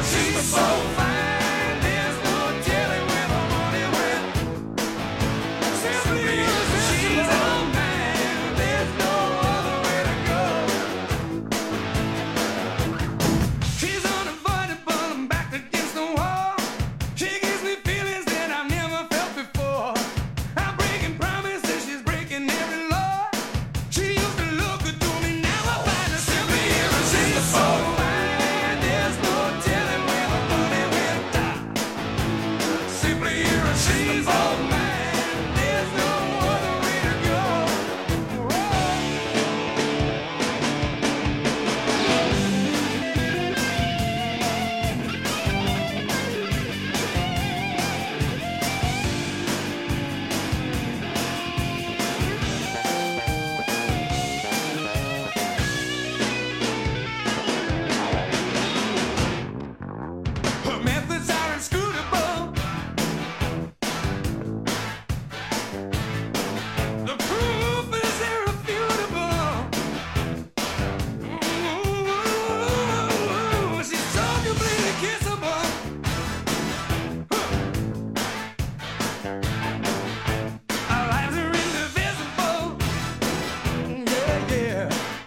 She's so fine, there's no telling where the money went. Simply irresistible. She's all mine, there's no other way to go. She's unavoidable, I'm back against the wall. She gives me feelings that I've never felt before. I'm breaking promises, she's breaking every law. She used to look good to me, now I find her simply irresistible. There's no telling where the money went. Simply irresistible, man. There's no other way to go. Her methods are inscrutable. The proof is irrefutable. Ooh, she's so completely kissable. Our lives are indivisible. Yeah, yeah.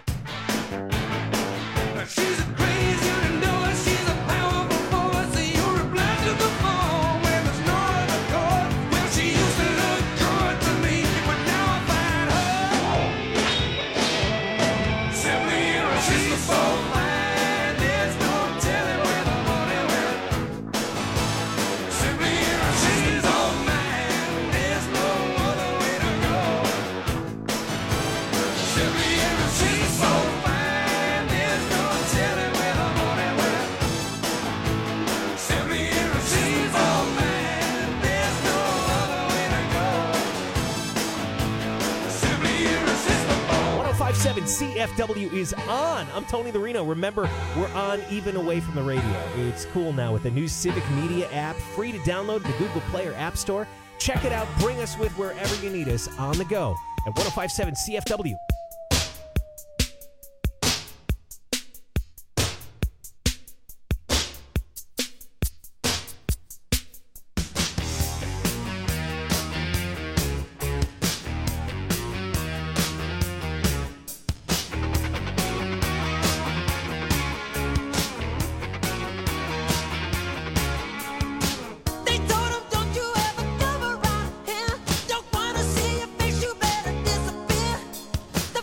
She's a crazy, you know it. She's a powerful force. You're a blind to the phone when there's no other chord. Well, she used to look good to me, but now I find her simply irresistible. There's no telling where the money went. Simply irresistible, man. There's no other way to go. Simply irresistible. There's no telling where the money went. Simply irresistible, man. There's no other way to go. Simply irresistible. 1057 CFW is on. I'm Tony the Reno. Remember, we're on even away from the radio. It's cool now with the new Civic Media app, free to download the Google Play or App Store. Check it out. Bring us with wherever you need us on the go at 1057 CFW. They told him, don't you ever come around here. Don't wanna see your face, you better disappear.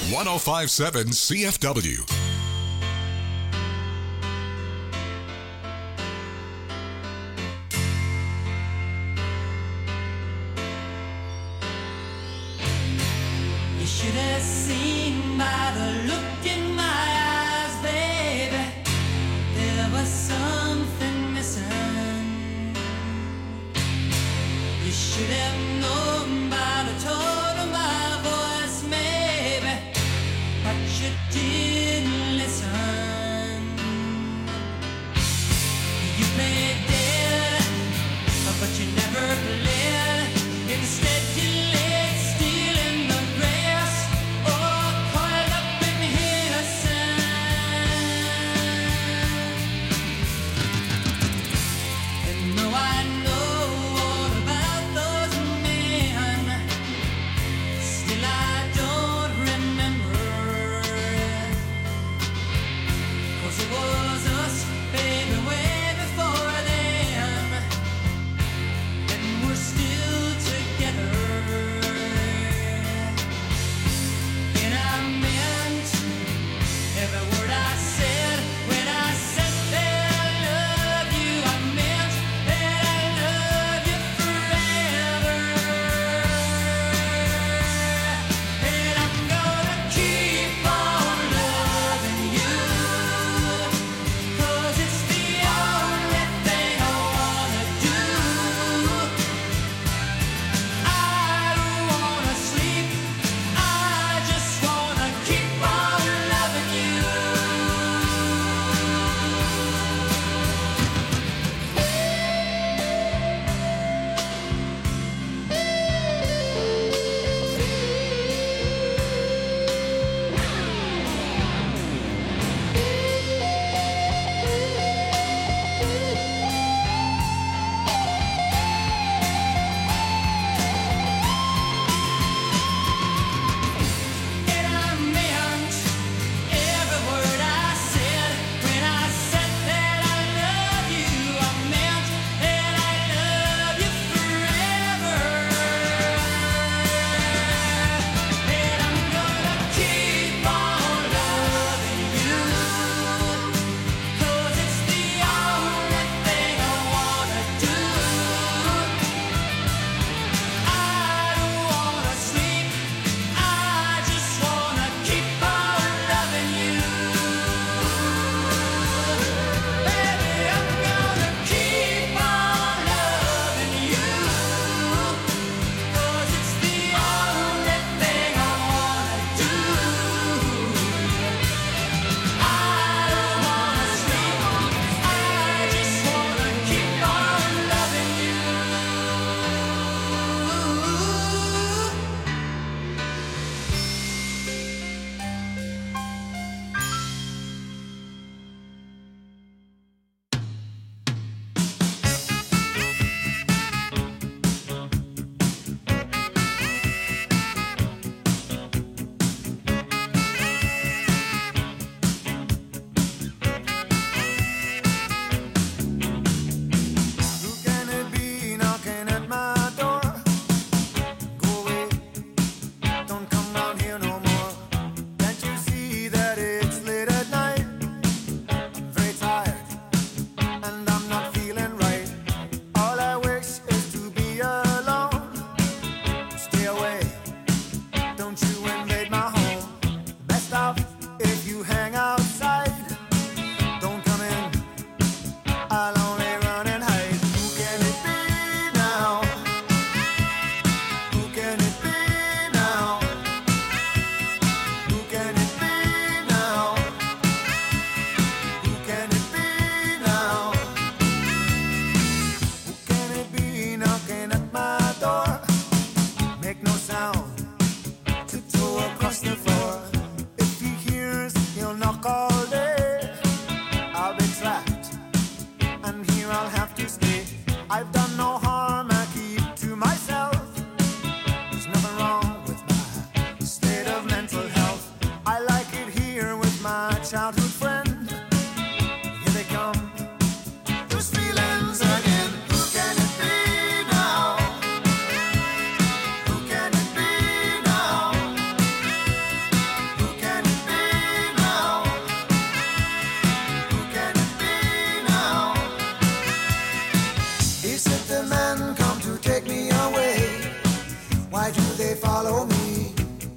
1057 CFW. You should have seen by the look in my eyes, baby. There was something missing. You should have known by the tone of my voice, maybe, but you didn't listen. You played dead, but you never played. Instead, you laid still in the grass, or coiled up in innocence. And though I know all about those men, still I don't remember. 'Cause it was us, baby, way before then, and we're still together. And I meant every word I said when I said that I love you. I meant that I love you forever. And I'm gonna keep on loving you, 'cause it's the only thing I wanna do. I don't wanna sleep, I just wanna keep on loving you. And I meant every word I said when I said that I love you. I meant that I love you forever. And I'm gonna keep on loving you, 'cause it's the only thing I wanna do. I don't wanna sleep, I just wanna keep on loving you. Baby, I'm gonna keep on loving you, 'cause it's the only thing I wanna do. I don't wanna sleep, I just wanna keep on loving you. Who can it be knocking at my door? Go away, don't come round here no more. Can't you see that it's late at night? I'm very tired, and I'm not feeling right. All I wish is to be alone. Stay away, don't you invade my home. Best off if you hang outside. Don't come in, I'll only run and hide. Who can it be now? Who can it be now? Who can it be now? Who can it be now? Who can it be knocking at my door? Make no sound, tiptoe across the floor. If he hears, he'll knock all day. I'll be trapped, and here I'll have to stay. I've done no harm, I keep to myself. There's nothing wrong with my state of mental health. I like it here with my childhood friend. Here they come, those feelings again. Who can it be now? Who can it be they follow me.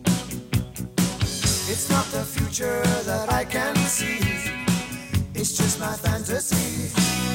It's not the future that I can see, it's just my fantasy.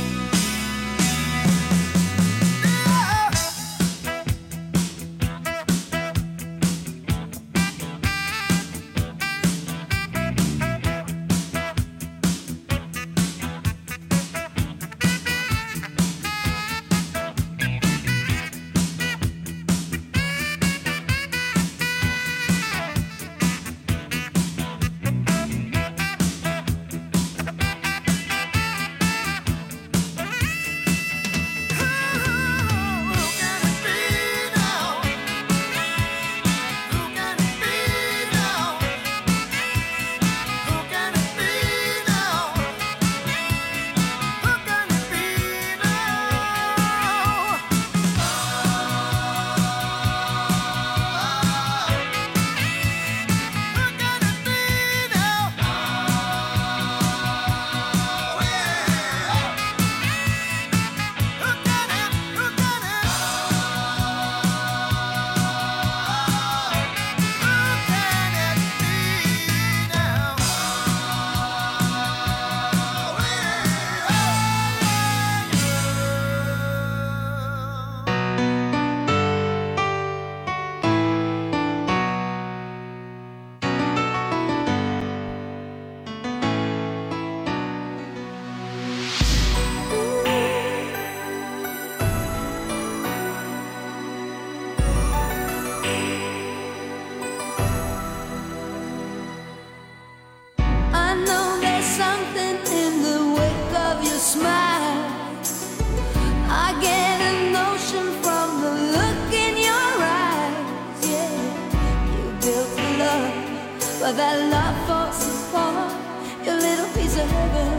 But that love falls apart. Your little piece of heaven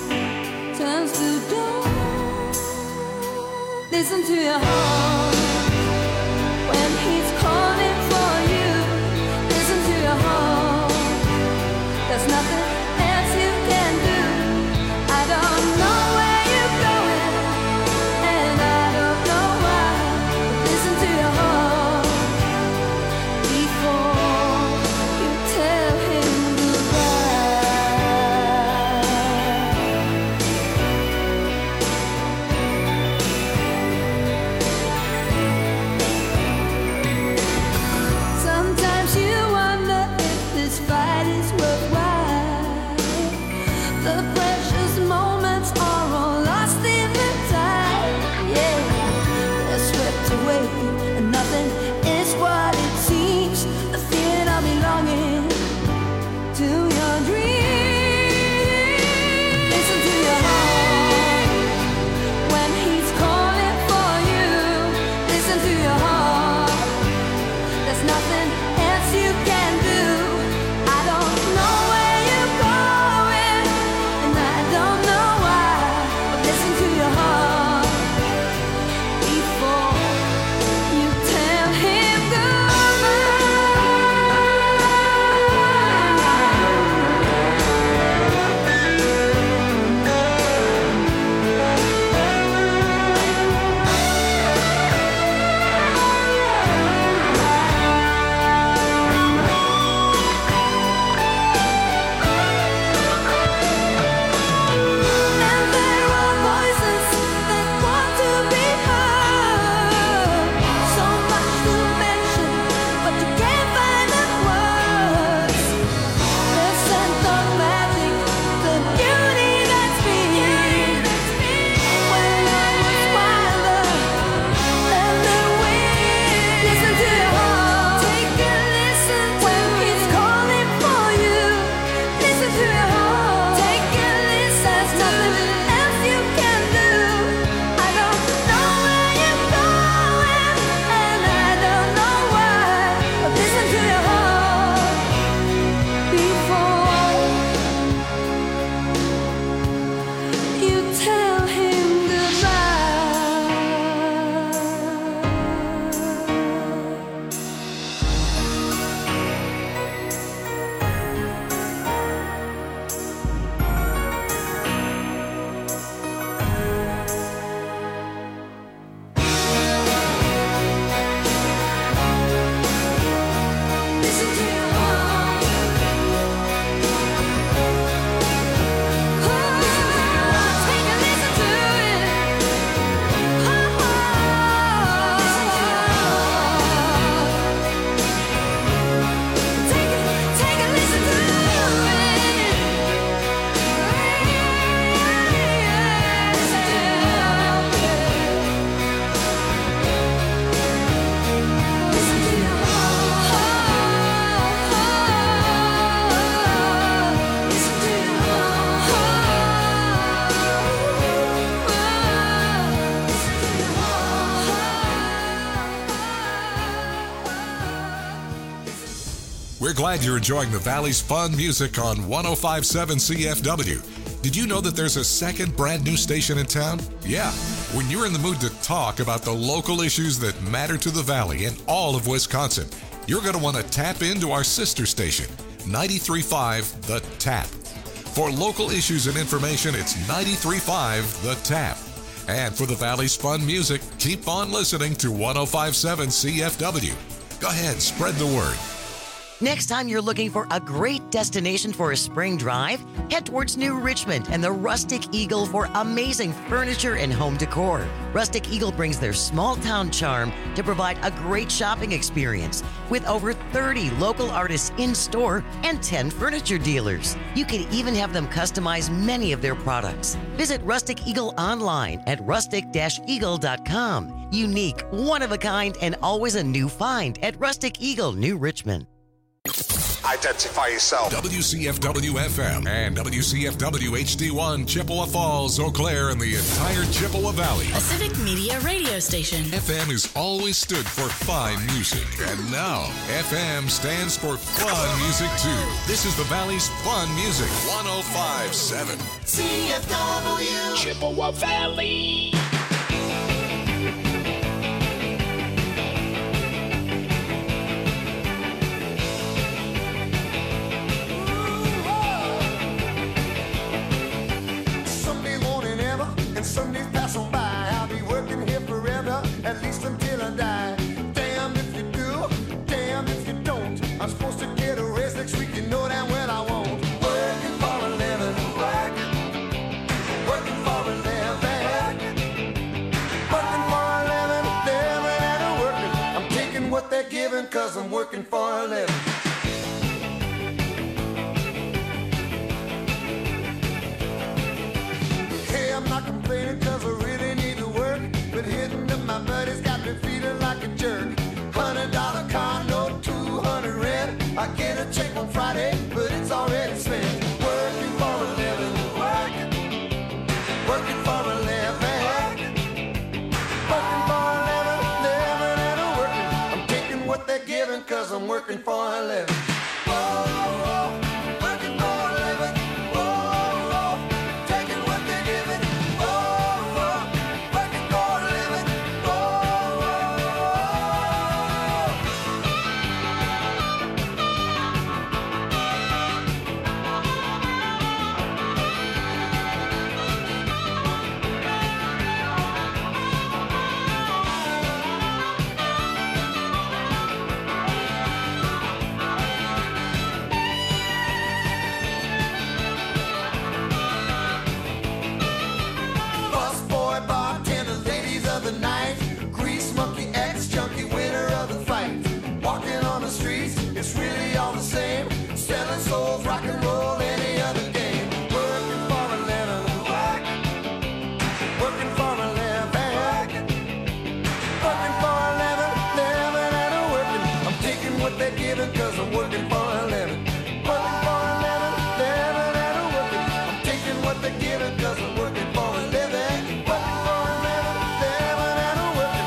turns to dawn. Listen to your heart when he's calling for you. Listen to your heart. There's nothing else you can do. I don't know where you're going, and I don't know why. But listen to your heart before you tell him goodbye. Listen to your heart. Take a listen to it. Take a listen to We're glad you're enjoying the Valley's fun music on 105.7 CFW. Did you know that there's a second brand new station in town? Yeah. When you're in the mood to talk about the local issues that matter to the Valley and all of Wisconsin, you're going to want to tap into our sister station, 93.5 The Tap. For local issues and information, it's 93.5 The Tap. And for the Valley's fun music, keep on listening to 105.7 CFW. Go ahead, spread the word. Next time you're looking for a great destination for a spring drive, head towards New Richmond and the Rustic Eagle for amazing furniture and home decor. Rustic Eagle brings their small town charm to provide a great shopping experience with over 30 local artists in store and 10 furniture dealers. You can even have them customize many of their products. Visit Rustic Eagle online at rustic-eagle.com. Unique, one-of-a-kind, and always a new find at Rustic Eagle, New Richmond. Identify yourself. WCFW FM and WCFW HD1, Chippewa Falls, Eau Claire, and the entire Chippewa Valley. A civic media radio station. FM has always stood for fine music, and now FM stands for fun music too. This is the Valley's fun music, 105.7 CFW. Chippewa Valley. Sunday morning ever, and Sundays pass on by. I'll be working here forever, at least until I die. Damn if you do, damn if you don't. I'm supposed to get a raise next week, you know damn well I won't. Working for a living, working for a living, working for a living, living and a working. I'm taking what they're giving, cause I'm working for a living. Hey, I'm not complaining cause I really need to work, but hitting up my buddies got me feeling like a jerk. $100 car note, 200 rent. I get a check on Friday, but it's already spent. Working for a living, working for a living, working for a living, living and a working. I'm taking what they're giving cause I'm working for a living. Whoa, working for a living. Whoa, taking what they're giving. Whoa, working for a living. Busboy, bartender, ladies of the night, grease monkey, ex-junkie, winner of the fight. Walking on the streets, it's really all the same. Selling souls, rock and roll, any other game. Working for a living, working for a living, working for a living, living and a working. I'm taking what they're giving cause I'm working for a living. Working for a living, living and a working. I'm taking what they're giving cause I'm working for a living. Working for a living, living and a working.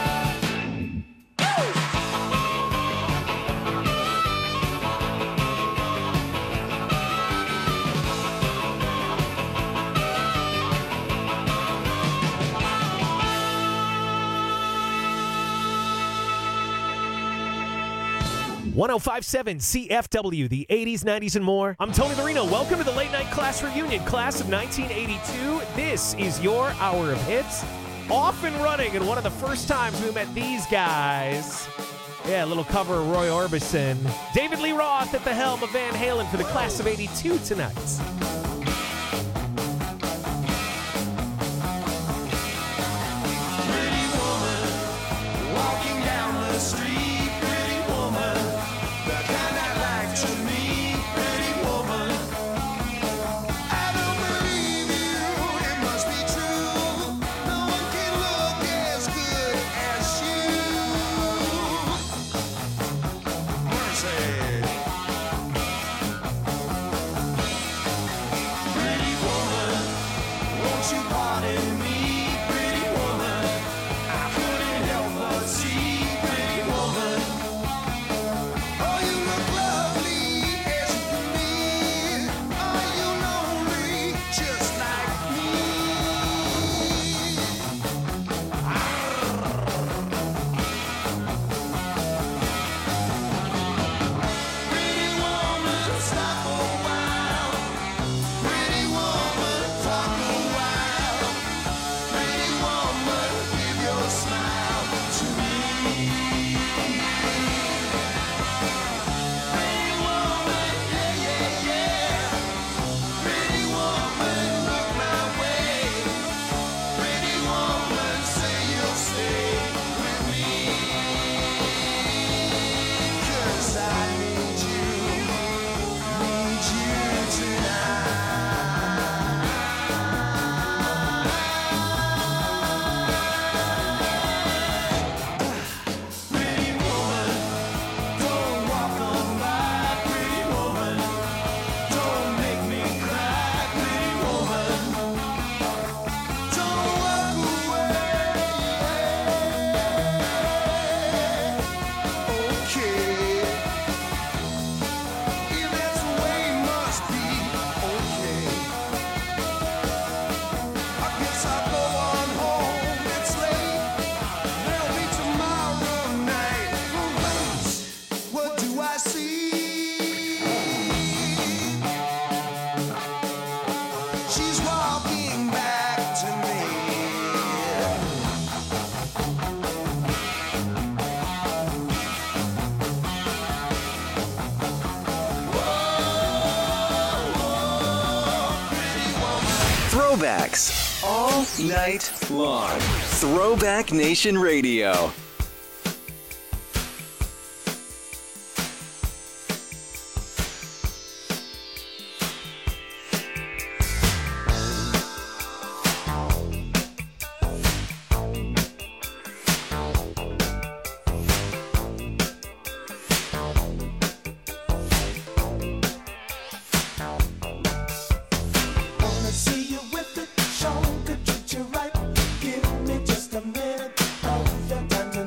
Woo! 105.7 CFW, the 80s, 90s, and more. I'm Tony Marino. Welcome to the Late Night Class Reunion, class of 1982. This is your hour of hits. Off and running, and one of the first times we met these guys Yeah, a little cover of Roy Orbison. David Lee Roth at the helm of Van Halen for the class of 82 tonight. Pretty woman, walking down the street. Pretty woman, the kind I like to meet. Pretty woman, I don't believe you, it must be true. No one can look as good as you. Mercy. Pretty woman, won't you pardon me? Pretty woman, I couldn't help but see. Pretty woman, oh, you look lovely as you can be. Are you lonely just like me? Pretty woman, stop a while. Pretty woman, talk a while. Pretty woman, give your smile to me. Pretty woman, yeah, yeah, yeah. Pretty woman, look my way. Pretty woman, say you'll stay with me. 'Cause I need you tonight. Pretty woman, don't walk on by. Pretty woman, don't make me cry. Pretty woman, don't walk away. Okay, if that's the way it must be, okay. I guess I'll go on home, it's late. There'll be tomorrow night. What do I see? She's walking back to me. Throwbacks all night long. Throwback Nation Radio. Wanna see you with it, show could treat you right. Give me just a minute, oh, your time to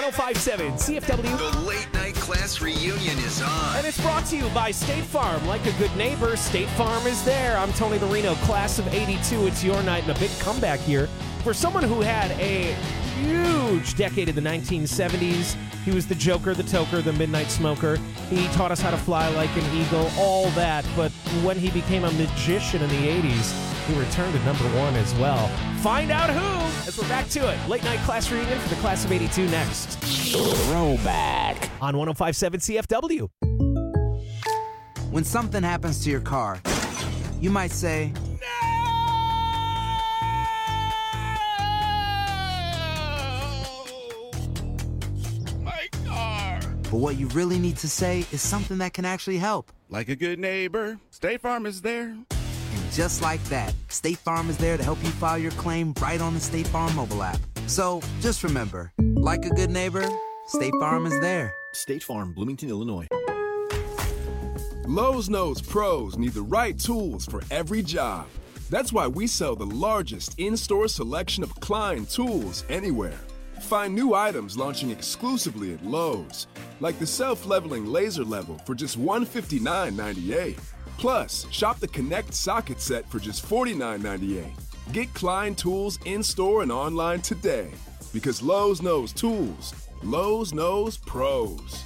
105.7 CFW. The late night class reunion is on. And it's brought to you by State Farm. Like a good neighbor, State Farm is there. I'm Tony the Reno, class of 82. It's your night, and a big comeback here for someone who had a huge decade in the 1970s. He was the Joker, the Toker, the Midnight Smoker. He taught us how to fly like an eagle, all that. But when he became a magician in the 80s, he returned to number one as well. Find out who as we're back to it. Late night class reunion for the class of 82 next. Throwback on 105.7 CFW. When something happens to your car, you might say, but what you really need to say is something that can actually help. Like a good neighbor, State Farm is there. And just like that, State Farm is there to help you file your claim right on the State Farm mobile app. So just remember, like a good neighbor, State Farm is there. State Farm, Bloomington, Illinois. Lowe's knows pros need the right tools for every job. That's why we sell the largest in-store selection of Klein tools anywhere. Find new items launching exclusively at Lowe's, like the self-leveling laser level for just $159.98. Plus, shop the Connect socket set for just $49.98. Get Klein tools in-store and online today. Because Lowe's knows tools. Lowe's knows pros.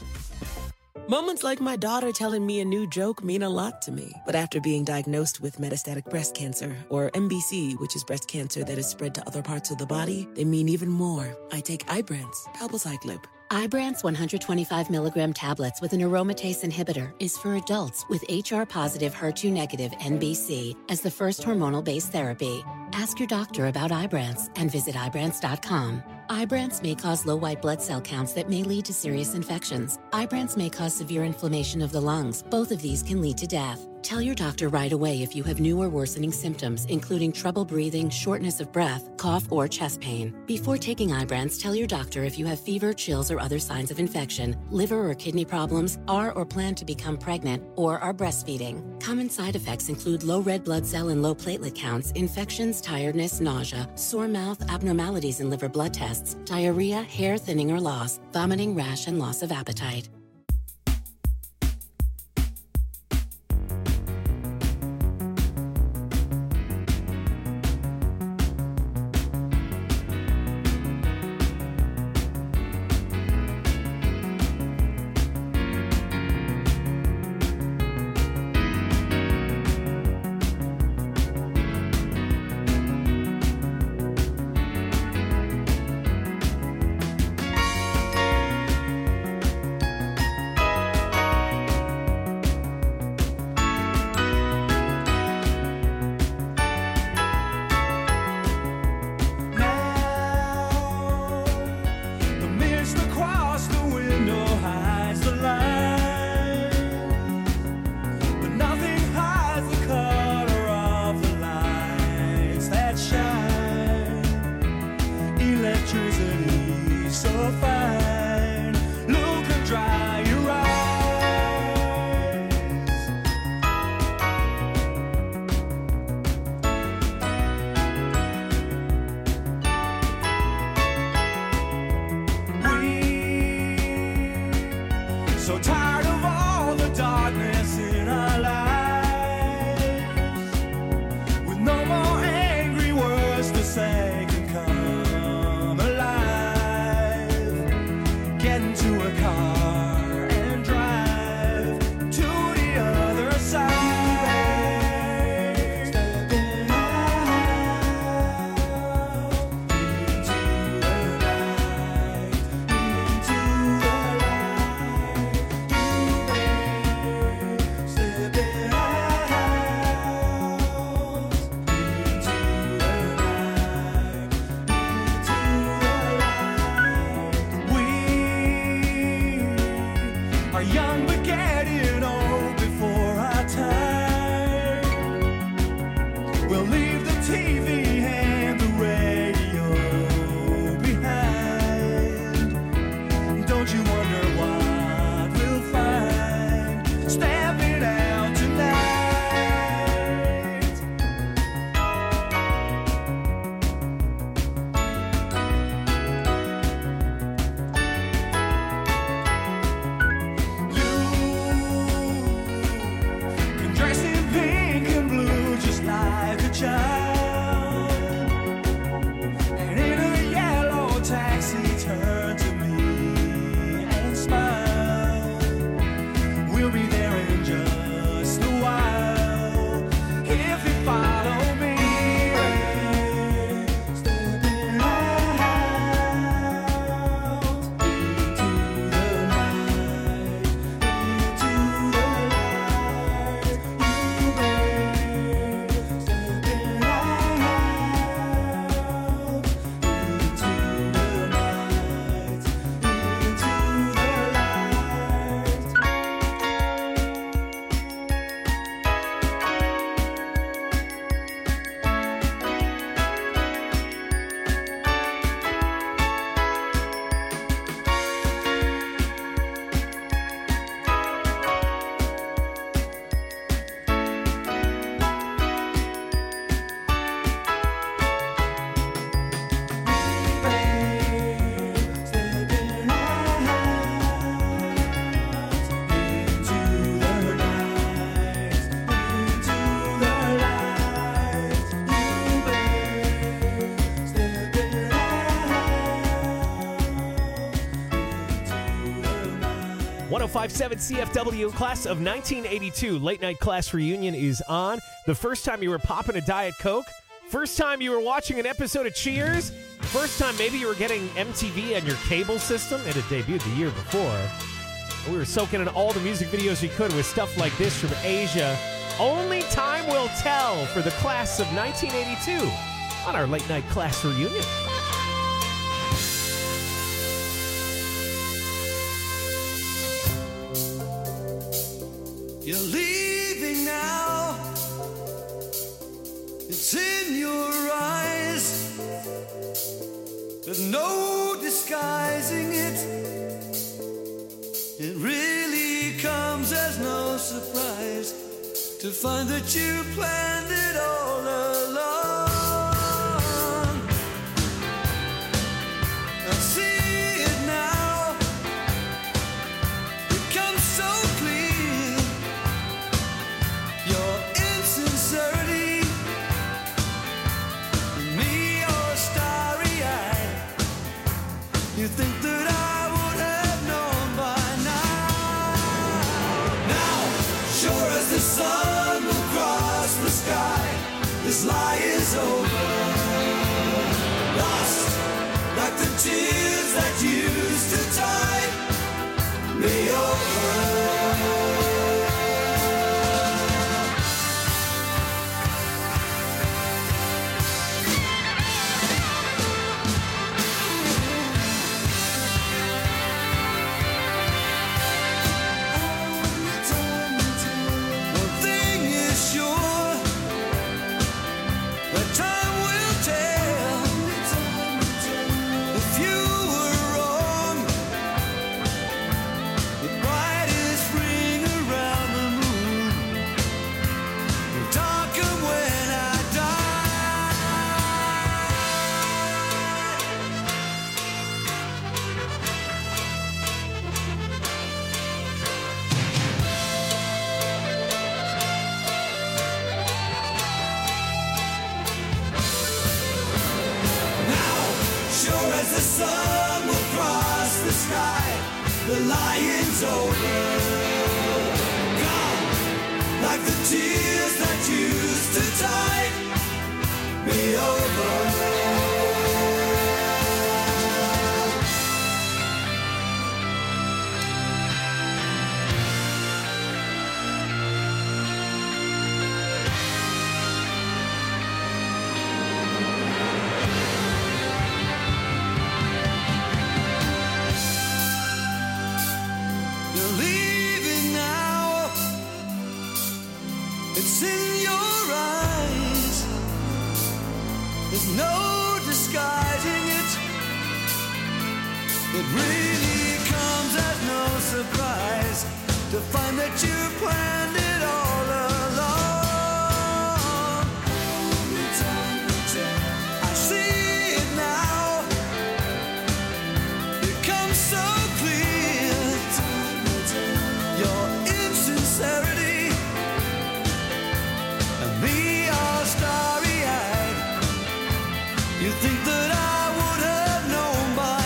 Moments like my daughter telling me a new joke mean a lot to me. But after being diagnosed with metastatic breast cancer, or MBC, which is breast cancer that is spread to other parts of the body, they mean even more. I take Ibrance, palbociclib. Ibrance 125 milligram tablets with an aromatase inhibitor is for adults with HR-positive, HER2-negative NBC as the first hormonal-based therapy. Ask your doctor about Ibrance and visit Ibrance.com. Ibrance may cause low white blood cell counts that may lead to serious infections. Ibrance may cause severe inflammation of the lungs. Both of these can lead to death. Tell your doctor right away if you have new or worsening symptoms, including trouble breathing, shortness of breath, cough, or chest pain. Before taking Ibrance, tell your doctor if you have fever, chills, or other signs of infection, liver or kidney problems, are or plan to become pregnant, or are breastfeeding. Common side effects include low red blood cell and low platelet counts, infections, tiredness, nausea, sore mouth, abnormalities in liver blood tests, diarrhea, hair thinning or loss, vomiting, rash, and loss of appetite. Say can come alive. 1057 CFW, class of 1982, late night class reunion is on. The first time you were popping a Diet Coke, first time you were watching an episode of Cheers, first time maybe you were getting MTV on your cable system. It had debuted the year before. We were soaking in all the music videos we could with stuff like this from Asia. Only time will tell for the class of 1982 on our late night class reunion. You're leaving now. It's in your eyes. There's no disguising it. It really comes as no surprise to find that you planned it all along. I see it now. It comes so clear. Your insincerity, me all starry-eyed. You think that I would have known by now. Now, sure as the sun will cross the sky, this lie is over. Lost like the tears that used to tide me over. The sun will cross the sky, the lion's over. Gone, like the tears that used to tide me over. It's in your eyes. There's no disguising it. It really comes as no surprise to find that you planned it all along. I see it now. It comes so clear. Your insincerity. Me all starry-eyed. You think that I would have known by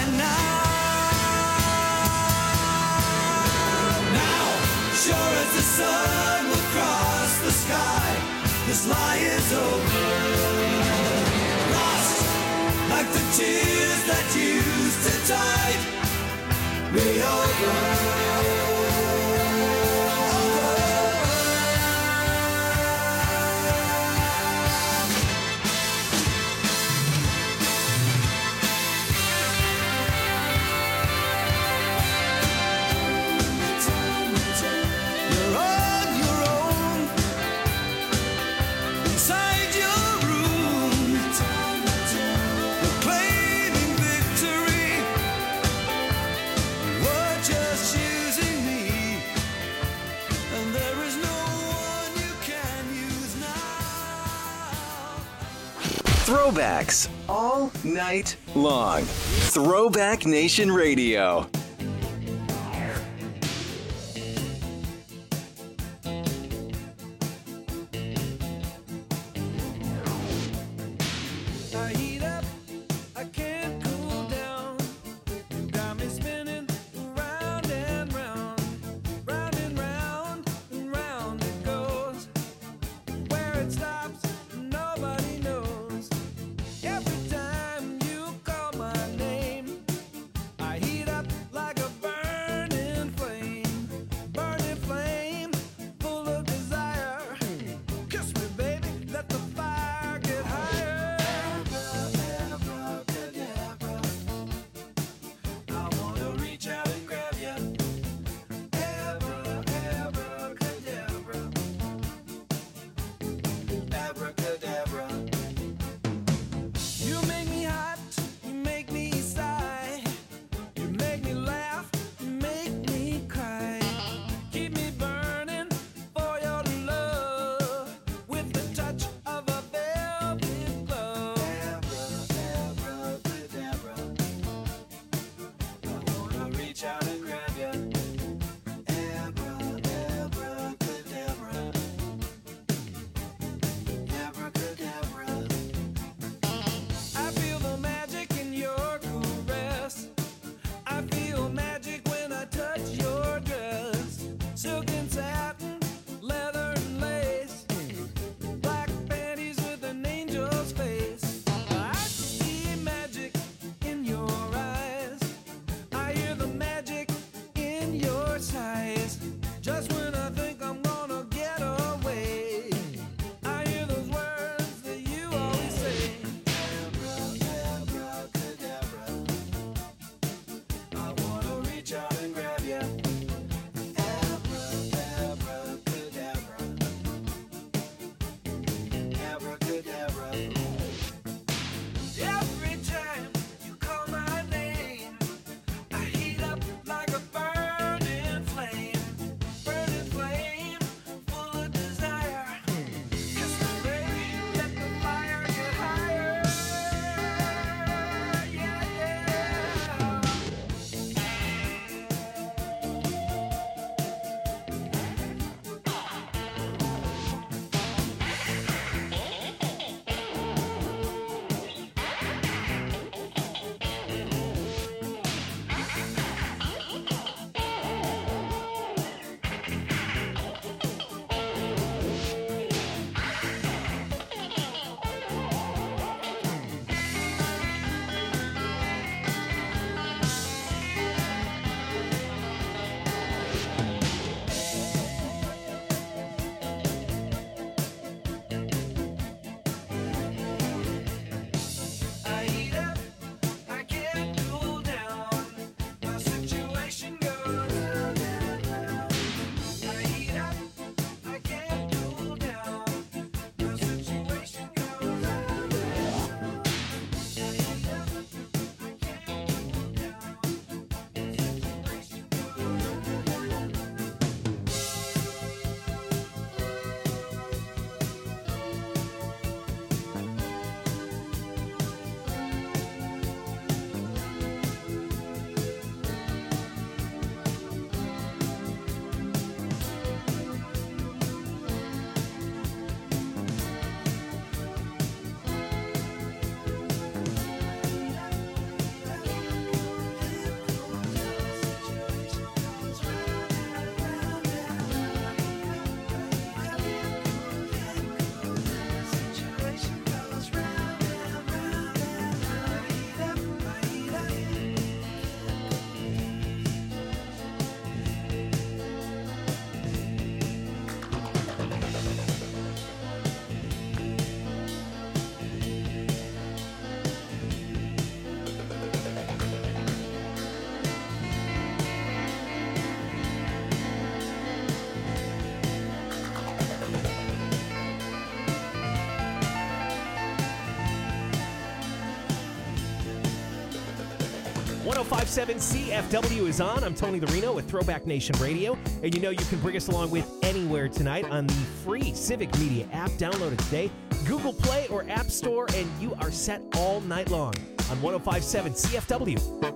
now. Now, sure as the sun will cross the sky, this lie is over. Lost like the tears that used to tide me over. Throwbacks all night long. Throwback Nation Radio. 105.7 CFW is on. I'm Tony the Reno with Throwback Nation Radio. And you know you can bring us along with anywhere tonight on the free Civic Media app. Download it today. Google Play or App Store, and you are set all night long on 105.7 CFW.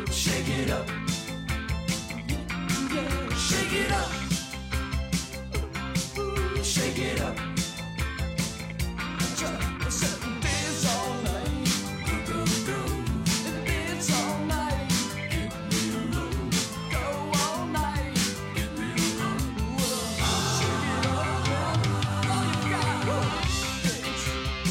it up. Shake it up. Dance all night. Dance all night. Go all night. Shake it up. All you got. Dance.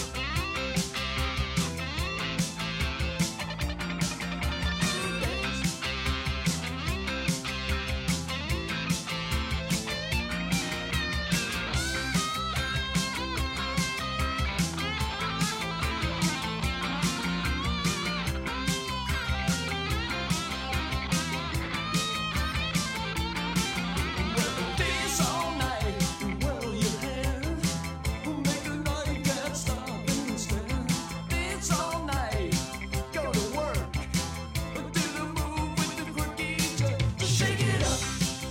Dance all night, whirl your hair, make a night can't stop and stare. Dance all night, go to work, do the move with the quirky jerk. Shake it up,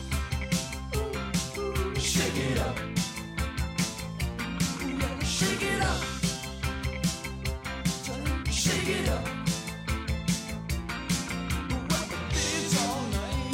shake it up, yeah, shake it up, shake it up. Dance all night.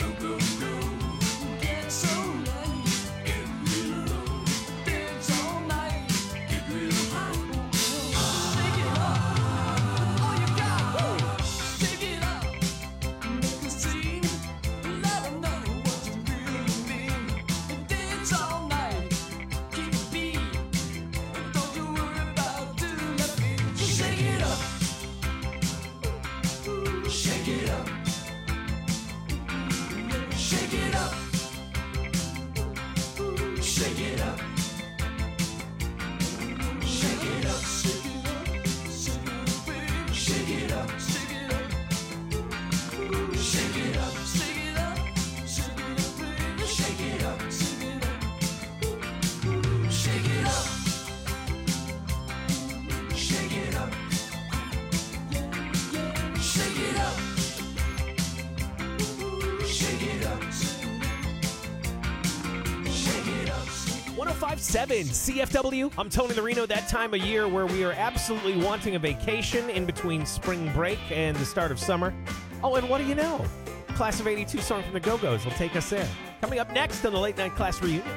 Get so nice, get real low. Dance all night, get real high. Shake it up, all you got. Shake it up, make a scene, let 'em know what you really mean. Dance all night, keep it beat. Don't you worry about doing nothing. Shake it up, shake it up. Shake it up. Shake it up. Shake it up. Shake it up. Shake it up. Shake it up. Shake it up. Shake it up. Shake it up. Shake it up. Shake it up. Shake it up. Shake it up. Shake it up. 1057 CFW. I'm Tony the Reno. That time of year where we are absolutely wanting a vacation in between spring break and the start of summer. Oh, and what do you know? Class of 82 song from the Go-Go's will take us there. Coming up next on the Late Night Class Reunion.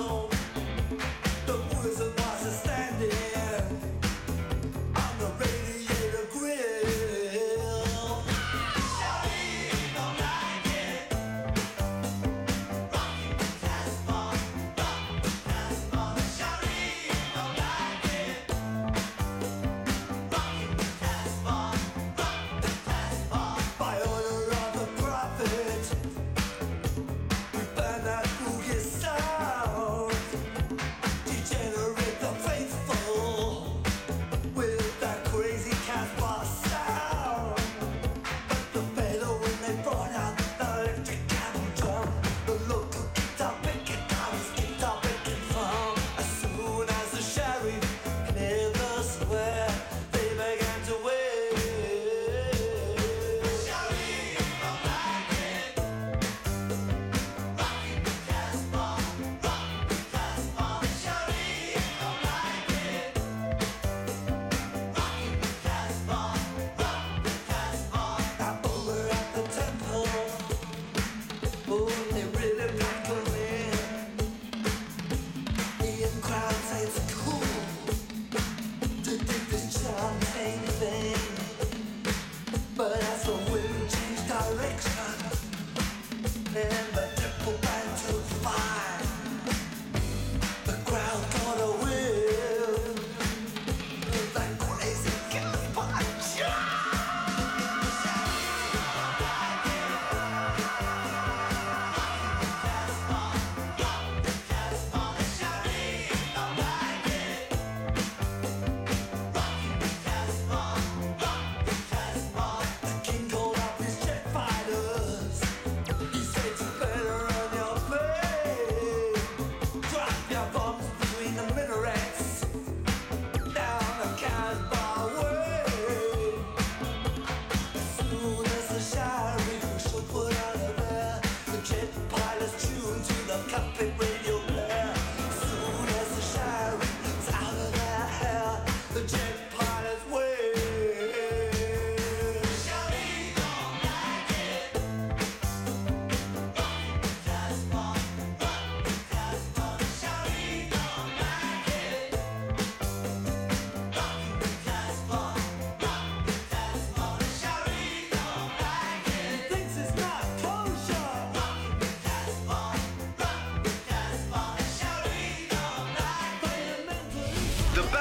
The wizard was standing on the radio.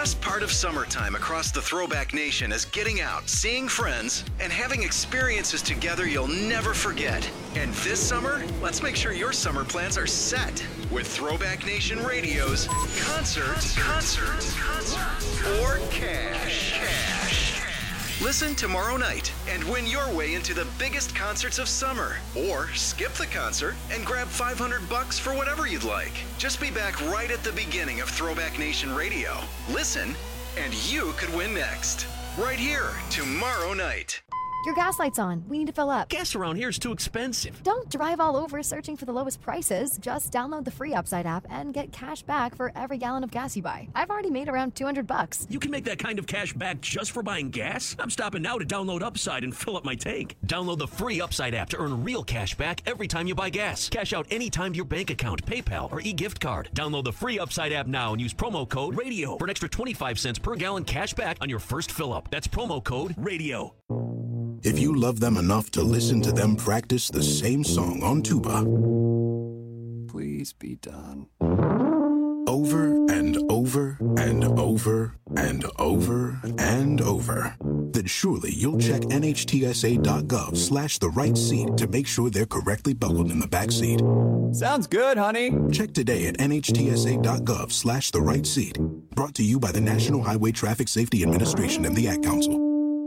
best part of summertime across the Throwback Nation is getting out, seeing friends, and having experiences together you'll never forget. And this summer, let's make sure your summer plans are set with Throwback Nation Radio's Concert or Cash. Listen tomorrow night and win your way into the biggest concerts of summer. Or skip the concert and grab $500 for whatever you'd like. Just be back right at the beginning of Throwback Nation Radio. Listen, and you could win next. Right here, tomorrow night. Your gas light's on. We need to fill up. Gas around here is too expensive. Don't drive all over searching for the lowest prices. Just download the free Upside app and get cash back for every gallon of gas you buy. I've already made around $200. You can make that kind of cash back just for buying gas? I'm stopping now to download Upside and fill up my tank. Download the free Upside app to earn real cash back every time you buy gas. Cash out anytime to your bank account, PayPal, or e-gift card. Download the free Upside app now and use promo code RADIO for an extra 25 cents per gallon cash back on your first fill up. That's promo code RADIO. If you love them enough to listen to them practice the same song on tuba, please be done. Over and over and over and over and over, then surely you'll check NHTSA.gov/the right seat to make sure they're correctly buckled in the back seat. Sounds good, honey. Check today at NHTSA.gov/the right seat. Brought to you by the National Highway Traffic Safety Administration and the Ad Council.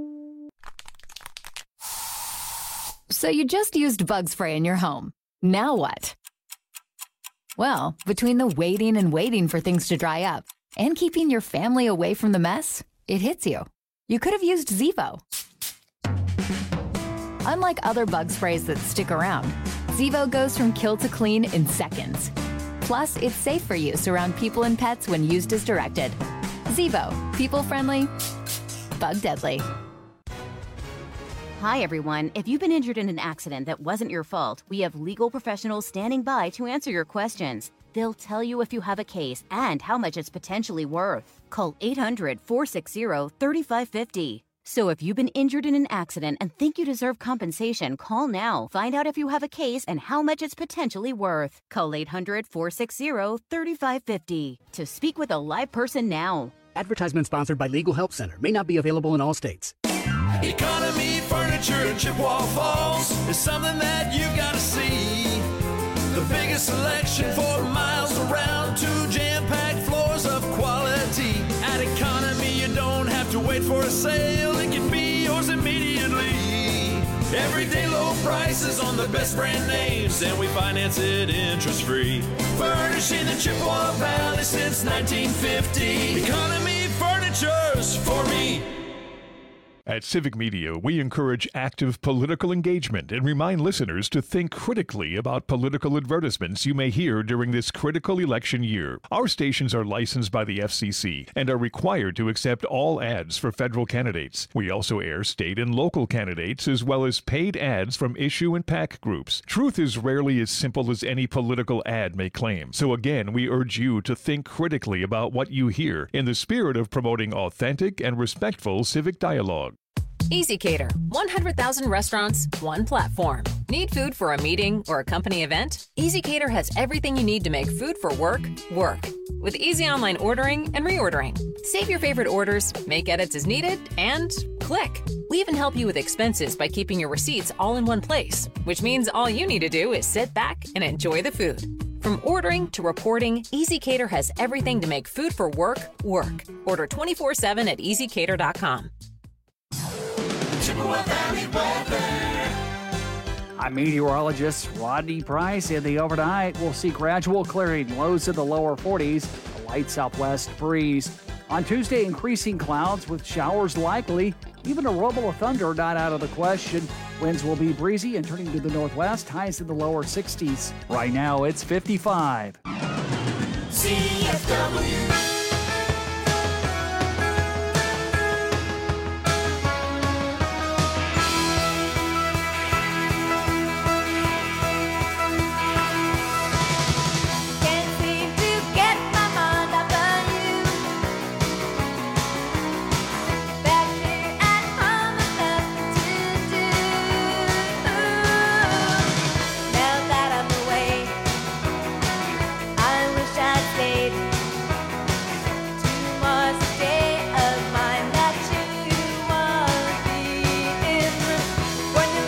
So you just used bug spray in your home. Now what? Well, between the waiting and waiting for things to dry up and keeping your family away from the mess, it hits you. You could have used Zevo. Unlike other bug sprays that stick around, Zevo goes from kill to clean in seconds. Plus, it's safe for use around people and pets when used as directed. Zevo, people-friendly, bug-deadly. Hi, everyone. If you've been injured in an accident that wasn't your fault, we have legal professionals standing by to answer your questions. They'll tell you if you have a case and how much it's potentially worth. Call 800-460-3550. So if you've been injured in an accident and think you deserve compensation, call now. Find out if you have a case and how much it's potentially worth. Call 800-460-3550 to speak with a live person now. Advertisement sponsored by Legal Help Center. May not be available in all states. Economy Furniture in Chippewa Falls is something that you gotta see. The biggest selection for miles around, 2 jam-packed floors of quality. At Economy, you don't have to wait for a sale. It can be yours immediately. Everyday low prices on the best brand names, and we finance it interest-free. Furnishing the Chippewa Valley since 1950. Economy Furniture's for me. At Civic Media, we encourage active political engagement and remind listeners to think critically about political advertisements you may hear during this critical election year. Our stations are licensed by the FCC and are required to accept all ads for federal candidates. We also air state and local candidates as well as paid ads from issue and PAC groups. Truth is rarely as simple as any political ad may claim. So again, we urge you to think critically about what you hear in the spirit of promoting authentic and respectful civic dialogue. EasyCater. 100,000 restaurants, one platform. Need food for a meeting or a company event? EasyCater has everything you need to make food for work, work. With easy online ordering and reordering. Save your favorite orders, make edits as needed, and click. We even help you with expenses by keeping your receipts all in one place, which means all you need to do is sit back and enjoy the food. From ordering to reporting, EasyCater has everything to make food for work, work. Order 24/7 at easycater.com. Chippewa Valley weather. I'm meteorologist Rodney Price. In the overnight, we'll see gradual clearing, lows in the lower 40s, a light southwest breeze. On Tuesday, increasing clouds with showers likely. Even a rumble of thunder not out of the question. Winds will be breezy and turning to the northwest, highs in the lower 60s. Right now, it's 55. CFW.